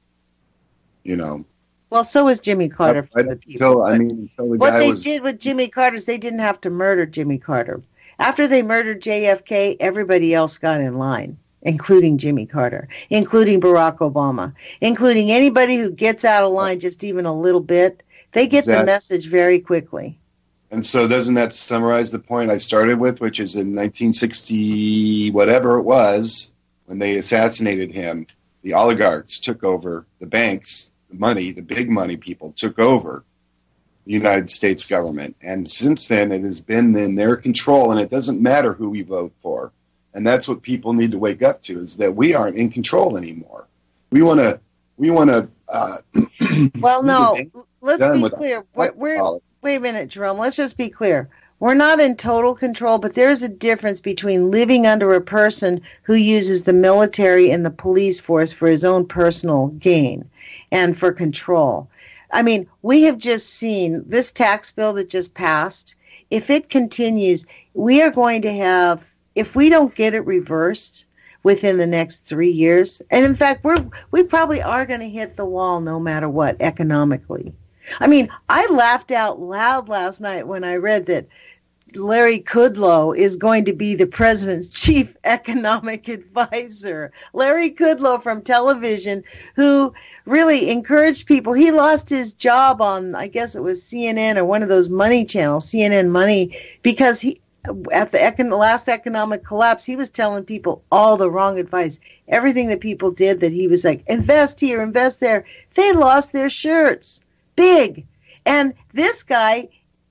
You know. Well, so was Jimmy Carter for the people. Until, I mean, until the what guy they was, did with Jimmy Carter is they didn't have to murder Jimmy Carter. After they murdered J F K, everybody else got in line, including Jimmy Carter, including Barack Obama, including anybody who gets out of line just even a little bit. They get exactly. the message very quickly. And so doesn't that summarize the point I started with, which is in nineteen sixty, whatever it was, when they assassinated him, the oligarchs took over the banks, the money, the big money people took over the United States government. And since then, it has been in their control, and it doesn't matter who we vote for. And that's what people need to wake up to, is that we aren't in control anymore. We want to, we want to, uh, well, no, let's be clear. We're, we're, wait a minute, Jerome. Let's just be clear. We're not in total control, but there's a difference between living under a person who uses the military and the police force for his own personal gain and for control. I mean, we have just seen this tax bill that just passed. If it continues, we are going to have, if we don't get it reversed within the next three years, and in fact, we're we probably are going to hit the wall no matter what economically. I mean, I laughed out loud last night when I read that Larry Kudlow is going to be the president's chief economic advisor. Larry Kudlow from television, who really encouraged people. He lost his job on, I guess it was C N N or one of those money channels, C N N Money, because he, at the econ- last economic collapse, he was telling people all the wrong advice. Everything that people did that he was like, invest here, invest there. They lost their shirts. Big. And this guy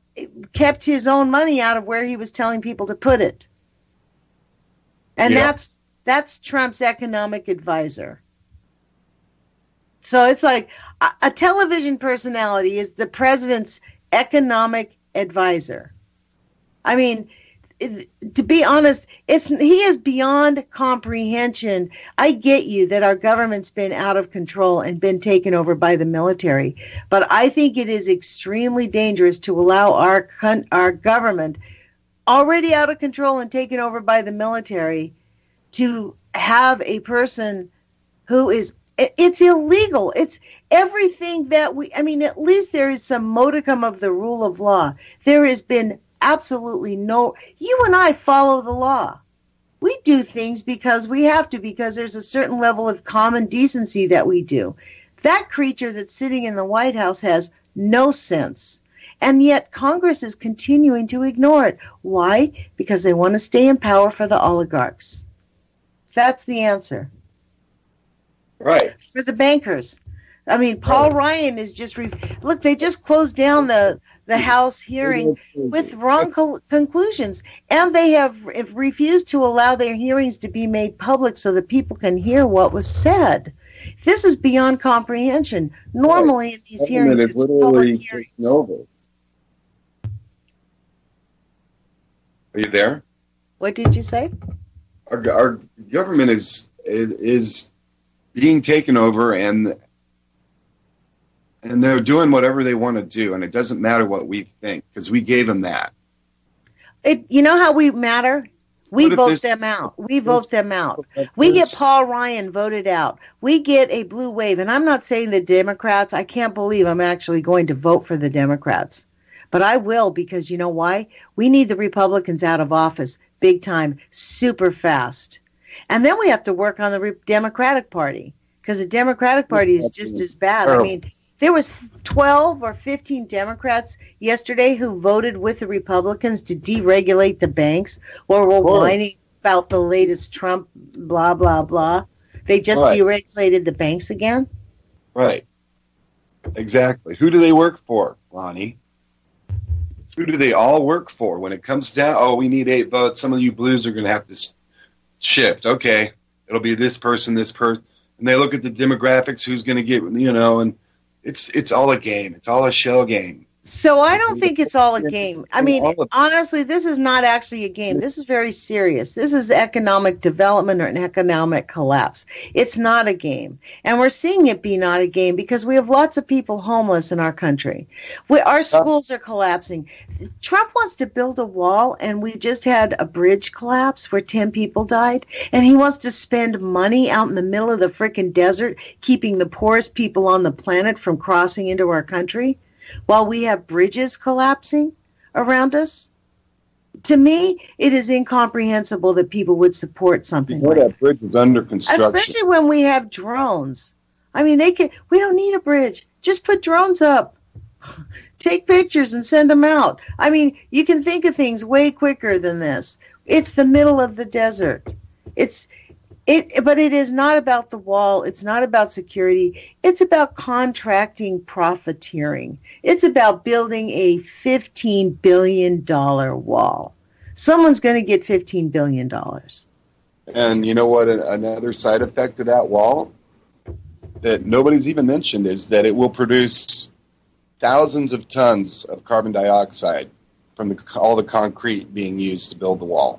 kept his own money out of where he was telling people to put it. And yeah. that's that's Trump's economic advisor. So it's like a, a television personality is the president's economic advisor. I mean, to be honest, it's he is beyond comprehension. I get you that our government's been out of control and been taken over by the military, but I think it is extremely dangerous to allow our our government, already out of control and taken over by the military, to have a person who is, it's illegal. It's everything that we, I mean, at least there is some modicum of the rule of law. There has been absolutely no, you and I follow the law. We do things because we have to, because there's a certain level of common decency that we do. That creature that's sitting in the White House has no sense. And yet Congress is continuing to ignore it. Why? Because they want to stay in power for the oligarchs. That's the answer. Right. For the bankers. I mean, Paul right. Ryan is just re- look. They just closed down the the House hearing with wrong co- conclusions, and they have, have refused to allow their hearings to be made public so that people can hear what was said. This is beyond comprehension. Normally, right. in these hearings, it's public hearings. Over. Are you there? What did you say? Our, our government is, is is being taken over, and and they're doing whatever they want to do, and it doesn't matter what we think because we gave them that. It, you know how we matter? We vote this, them out. We vote them out. We get Paul Ryan voted out. We get a blue wave, and I'm not saying the Democrats. I can't believe I'm actually going to vote for the Democrats. But I will, because you know why? We need the Republicans out of office big time, super fast. And then we have to work on the Re- Democratic Party, because the Democratic Party is just as bad. I mean, there was twelve or fifteen Democrats yesterday who voted with the Republicans to deregulate the banks, or were whining about the latest Trump blah, blah, blah. They just right. deregulated the banks again. Right. Exactly. Who do they work for, Ronnie? Who do they all work for? When it comes down, oh, we need eight votes. Some of you blues are going to have to shift. Okay, it'll be this person, this person. And they look at the demographics, who's going to get, you know, and it's it's all a game. It's all a shell game. So I don't think it's all a game. I mean, honestly, this is not actually a game. This is very serious. This is economic development or an economic collapse. It's not a game. And we're seeing it be not a game because we have lots of people homeless in our country. We, our schools are collapsing. Trump wants to build a wall, and we just had a bridge collapse where ten people died. And he wants to spend money out in the middle of the frickin' desert, keeping the poorest people on the planet from crossing into our country, while we have bridges collapsing around us. To me, it is incomprehensible that people would support something you know like that. That bridge is under construction. Especially when we have drones. I mean, they can. We don't need a bridge. Just put drones up. Take pictures and send them out. I mean, you can think of things way quicker than this. It's the middle of the desert. It's It, but it is not about the wall. It's not about security. It's about contracting profiteering. It's about building a fifteen billion dollars wall. Someone's going to get fifteen billion dollars. And you know what? Another side effect of that wall that nobody's even mentioned is that it will produce thousands of tons of carbon dioxide from the, all the concrete being used to build the wall.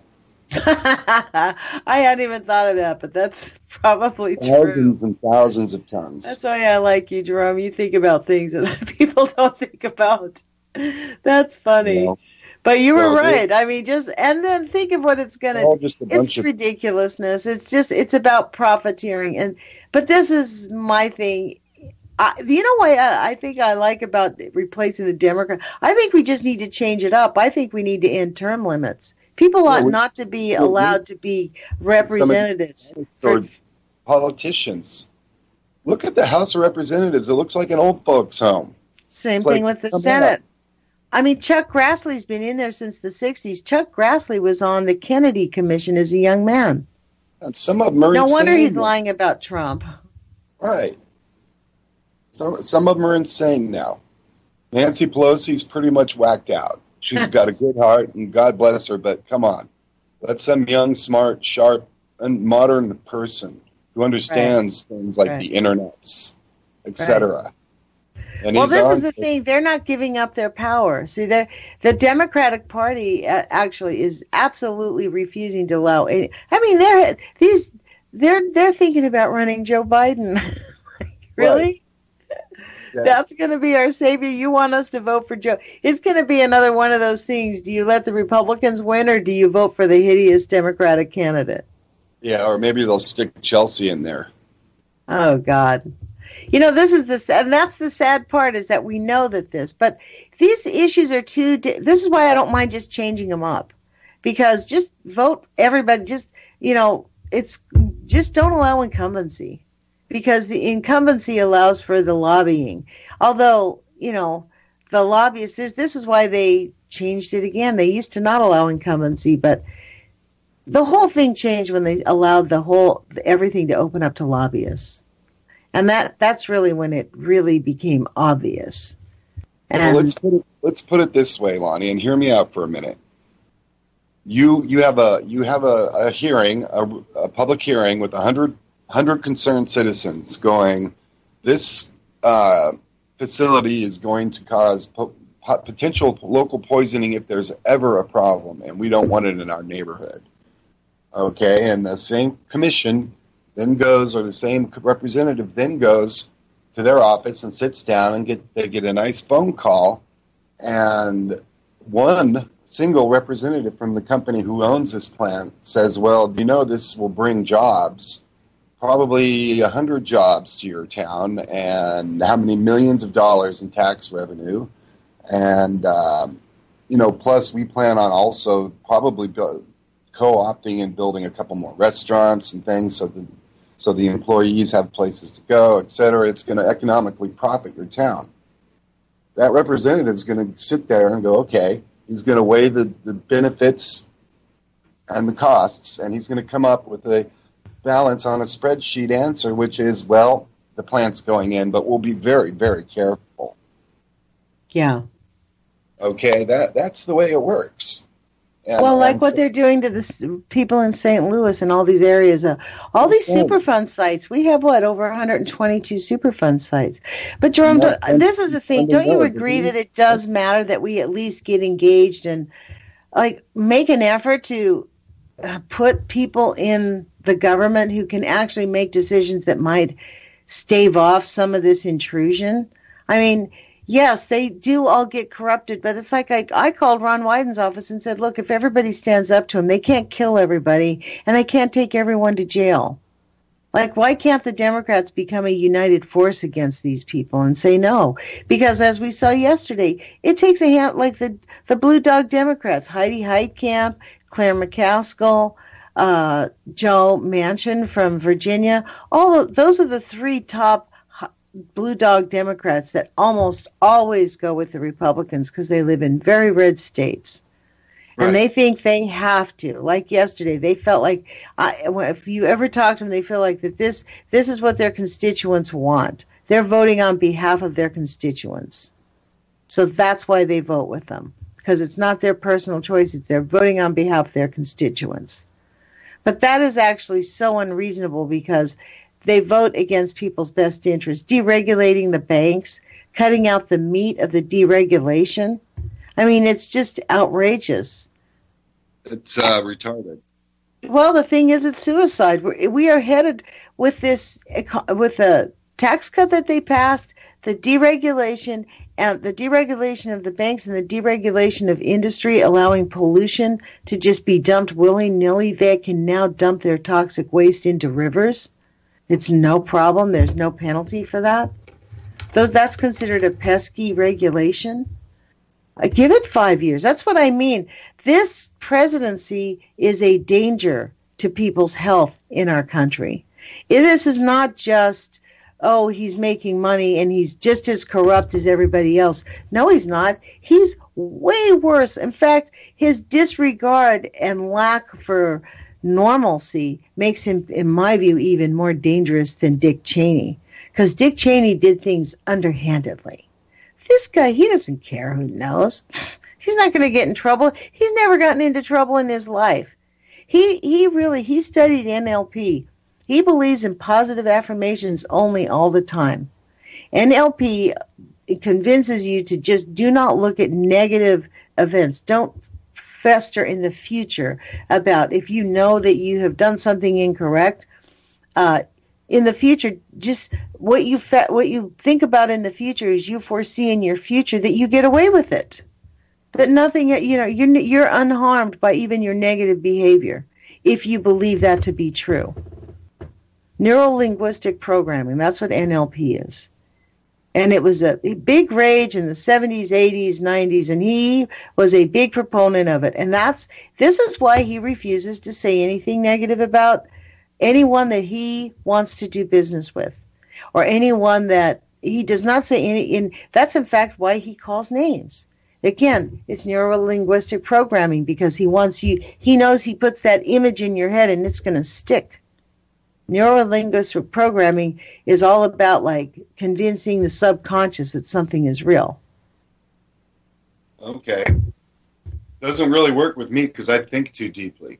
I hadn't even thought of that, but that's probably true. Thousands and thousands of tons. That's why I like you, Jerome. You think about things that people don't think about. That's funny. Yeah. But you so were right. I mean, just, and then think of what it's going to, it's of- ridiculousness. It's just, it's about profiteering. And, but this is my thing. I, you know what I, I think I like about replacing the Democrat? I think we just need to change it up. I think we need to end term limits. People ought yeah, we, not to be allowed to be representatives. For politicians. Look at the House of Representatives. It looks like an old folks' home. Same it's thing like, with the Senate. Up. I mean, Chuck Grassley's been in there since the sixties. Chuck Grassley was on the Kennedy Commission as a young man. And some of them are No insane. wonder he's lying about Trump. Right. Some, some of them are insane now. Nancy Pelosi's pretty much whacked out. She's got a good heart, and God bless her, but come on. Let some young, smart, sharp, and modern person who understands right. things like right. the internets, et cetera. Right. And well, this is the thing. They're not giving up their power. See, the Democratic Party uh, actually is absolutely refusing to allow any. I mean, they're these they're they're thinking about running Joe Biden. Really? Right. Yeah. That's going to be our savior. You want us to vote for Joe. It's going to be another one of those things. Do you let the Republicans win, or do you vote for the hideous Democratic candidate? Yeah, or maybe they'll stick Chelsea in there. Oh, God. You know, this is the, and that's the sad part, is that we know that this, but these issues are too, this is why I don't mind just changing them up. Because just vote everybody, just, you know, it's, just don't allow incumbency. Because the incumbency allows for the lobbying. Although, you know, the lobbyists, this is why they changed it again. They used to not allow incumbency, but the whole thing changed when they allowed the whole, everything to open up to lobbyists. And that that's really when it really became obvious. And well, let's put it, let's put it this way, Lonnie, and hear me out for a minute. You you have a you have a, a hearing, a, a public hearing with a hundred hundred concerned citizens going, this uh, facility is going to cause po- potential local poisoning if there's ever a problem, and we don't want it in our neighborhood. Okay, and the same commission then goes, or the same representative then goes to their office and sits down and get they get a nice phone call, and one single representative from the company who owns this plant says, well, you know, this will bring jobs, probably one hundred jobs to your town, and how many millions of dollars in tax revenue, and, um, you know, plus we plan on also probably go, co-opting and building a couple more restaurants and things so the, so the employees have places to go, et cetera. It's going to economically profit your town. That representative is going to sit there and go, okay, he's going to weigh the, the benefits and the costs, and he's going to come up with a balance on a spreadsheet answer, which is, well, the plant's going in, but we'll be very, very careful. Yeah. Okay, that that's the way it works. And, well, like what so, they're doing to the s- people in Saint Louis and all these areas, uh, all these Superfund sites. We have, what, over one hundred twenty-two Superfund sites. But, Jerome, Yeah, don't, this is the thing. Don't you agree agree. that it does matter that we at least get engaged and, like, make an effort to uh, put people in the government who can actually make decisions that might stave off some of this intrusion? I mean, yes, they do all get corrupted, but it's like I, I called Ron Wyden's office and said, look, if everybody stands up to him, they can't kill everybody, and they can't take everyone to jail. Like, why can't the Democrats become a united force against these people and say no? Because as we saw yesterday, it takes a hand, like the, the Blue Dog Democrats, Heidi Heitkamp, Claire McCaskill, uh, Joe Manchin from Virginia. All of, those are the three top Blue Dog Democrats that almost always go with the Republicans because they live in very red states. Right. And they think they have to. Like yesterday, they felt like, I, if you ever talk to them, they feel like that this this is what their constituents want. They're voting on behalf of their constituents. So that's why they vote with them, because it's not their personal choice. It's they're voting on behalf of their constituents. But that is actually so unreasonable because they vote against people's best interests, deregulating the banks, cutting out the meat of the deregulation. I mean, it's just outrageous. It's uh, retarded. Well, the thing is, it's suicide. We're, we are headed with this, with the tax cut that they passed, the deregulation, and the deregulation of the banks and the deregulation of industry, allowing pollution to just be dumped willy-nilly. They can now dump their toxic waste into rivers. It's no problem. There's no penalty for that. Those that's considered a pesky regulation. Uh, give it five years. That's what I mean. This presidency is a danger to people's health in our country. This is not just, oh, he's making money and he's just as corrupt as everybody else. No, he's not. He's way worse. In fact, his disregard and lack for normalcy makes him, in my view, even more dangerous than Dick Cheney. Because Dick Cheney did things underhandedly. This guy, he doesn't care who knows. He's not going to get in trouble. He's never gotten into trouble in his life. He he really, he studied N L P. He believes in positive affirmations only all the time. N L P convinces you to just do not look at negative events. Don't fester in the future about if you know that you have done something incorrect. Uh, in the future, just what you fe- what you think about in the future is you foresee in your future that you get away with it. That nothing, you know, you're you're unharmed by even your negative behavior if you believe that to be true. Neuro-linguistic programming, that's what N L P is. And it was a big rage in the seventies, eighties, nineties, and he was a big proponent of it. And that's this is why he refuses to say anything negative about anyone that he wants to do business with, or anyone that he does not say any. In that's in fact why he calls names. Again, it's neuro-linguistic programming because he wants you. He knows he puts that image in your head and it's going to stick. Neurolinguistic programming is all about like convincing the subconscious that something is real. Okay. Doesn't really work with me because I think too deeply.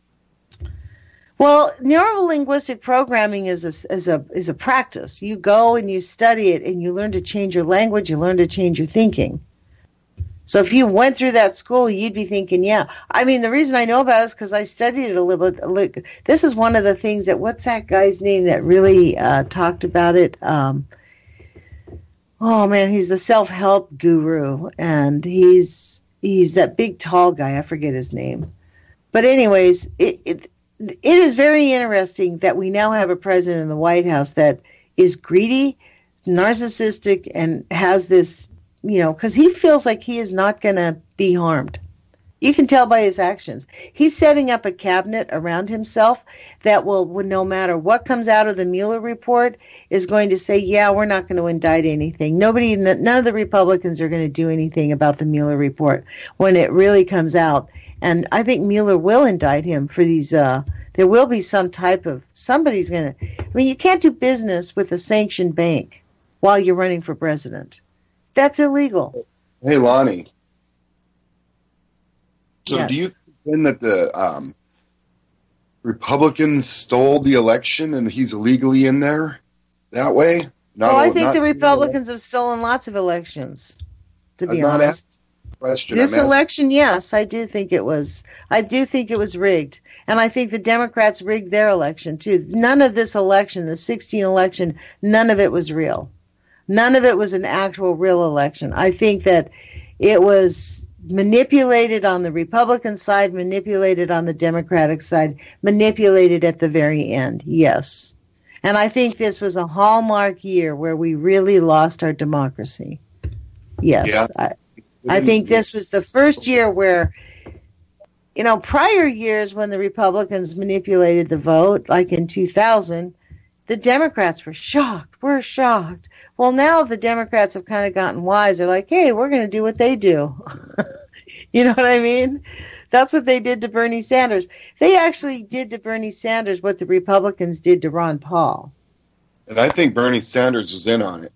Well, neurolinguistic programming is a, is a is a practice. You go and you study it and you learn to change your language, you learn to change your thinking. So if you went through that school, you'd be thinking, yeah. I mean, the reason I know about it is because I studied it a little bit. Look, this is one of the things that, what's that guy's name that really uh, talked about it? Um, oh, man, he's the self-help guru, and he's he's that big, tall guy. I forget his name. But anyways, it, it it is very interesting that we now have a president in the White House that is greedy, narcissistic, and has this, you know, because he feels like he is not going to be harmed. You can tell by his actions. He's setting up a cabinet around himself that will, no matter what comes out of the Mueller report, is going to say, yeah, we're not going to indict anything. Nobody, none of the Republicans are going to do anything about the Mueller report when it really comes out. And I think Mueller will indict him for these, uh, there will be some type of, somebody's going to, I mean, you can't do business with a sanctioned bank while you're running for president. That's illegal. Hey, Lonnie. So Yes. do you think that the um, Republicans stole the election and he's illegally in there that way? Not, Well, I think not- the Republicans have stolen lots of elections, to be I'm not honest. asking a question. This I'm asking- election, yes, I do think it was. I do think it was rigged. And I think the Democrats rigged their election, too. None of this election, the sixteen election, none of it was real. None of it was an actual real election. I think that it was manipulated on the Republican side, manipulated on the Democratic side, manipulated at the very end, yes. And I think this was a hallmark year where we really lost our democracy. Yes. Yeah. I, I think this was the first year where, you know, prior years when the Republicans manipulated the vote, like in two thousand, the Democrats were shocked. We're shocked. Well, now the Democrats have kind of gotten wise. They're like, hey, we're going to do what they do. You know what I mean? That's what they did to Bernie Sanders. They actually did to Bernie Sanders what the Republicans did to Ron Paul. And I think Bernie Sanders was in on it.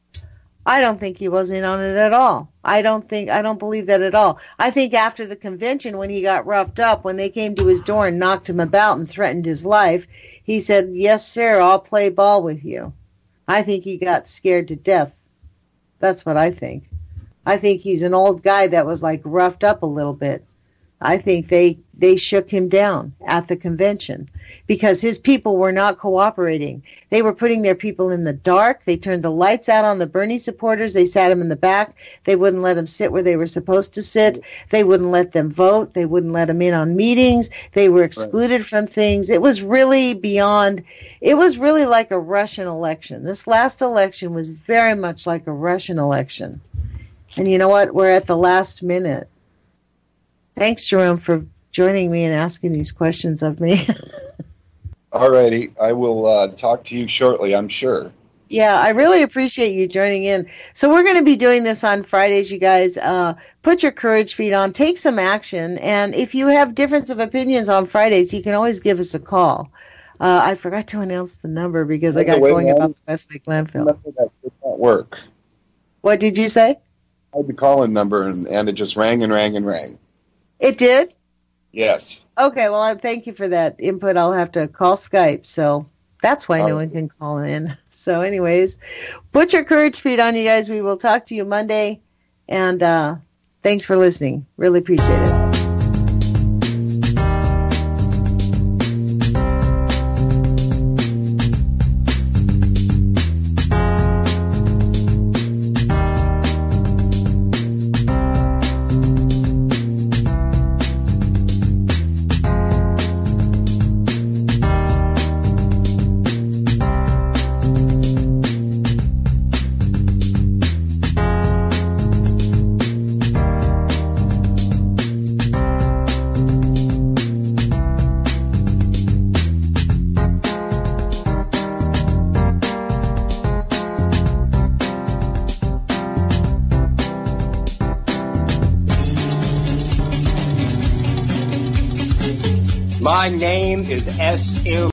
I don't think he was in on it at all. I don't think, I don't believe that at all. I think after the convention, when he got roughed up, when they came to his door and knocked him about and threatened his life, he said, yes, sir, I'll play ball with you. I think he got scared to death. That's what I think. I think he's an old guy that was like roughed up a little bit. I think they, they shook him down at the convention because his people were not cooperating. They were putting their people in the dark. They turned the lights out on the Bernie supporters. They sat them in the back. They wouldn't let them sit where they were supposed to sit. They wouldn't let them vote. They wouldn't let them in on meetings. They were excluded right. from things. It was really beyond, it was really like a Russian election. This last election was very much like a Russian election. And you know what? We're at the last minute. Thanks, Jerome, for joining me and asking these questions of me. All righty. I will uh, talk to you shortly, I'm sure. Yeah, I really appreciate you joining in. So we're going to be doing this on Fridays, you guys. Uh, put your courage feet on. Take some action. And if you have difference of opinions on Fridays, you can always give us a call. Uh, I forgot to announce the number because I got going about the Westlake landfill. That did not work. What did you say? I had the call-in number, and, and it just rang and rang and rang. It did? Yes. Okay, well, I thank you for that input. I'll have to call Skype, so that's why no Um, one can call in. So anyways, put your courage feet on, you guys. We will talk to you Monday, and uh, thanks for listening. Really appreciate it. My name is S M